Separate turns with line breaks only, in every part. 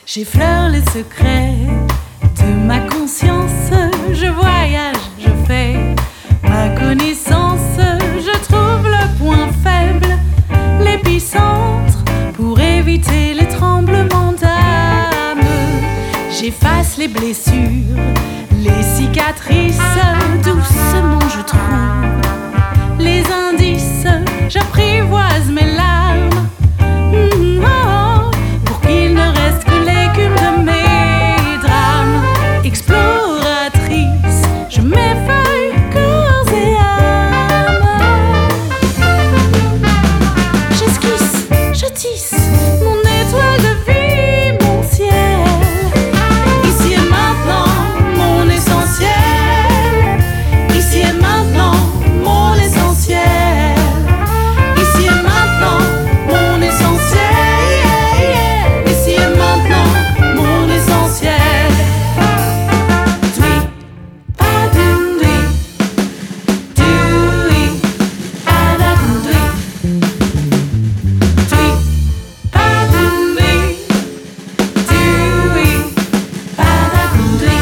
J'effleure les secrets de ma conscience. Je voyage, je fais ma connaissance. Je trouve le point faible, l'épicentre, pour éviter les tremblements d'âme. J'efface les blessures, les cicatrices. Doucement je trouve les indices. J'apprivoise mes larmes. Pour qu'il ne reste que l'écume de mes drames. Exploratrice, je m'effeuille corps et âme. J'esquisse, je tisse mon étoile de vie, mon ciel. Ici et maintenant, mon essentiel. Ici et maintenant, mon essentiel. Ici et maintenant, mon essentiel. Ici et maintenant, mon essentiel. Dwi, padum dwi, dwi, padum dwi, dwi, padum dwi, dwi, padum dwi.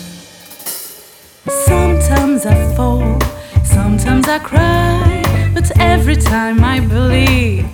Sometimes I fall, sometimes I cry, but every time I believe.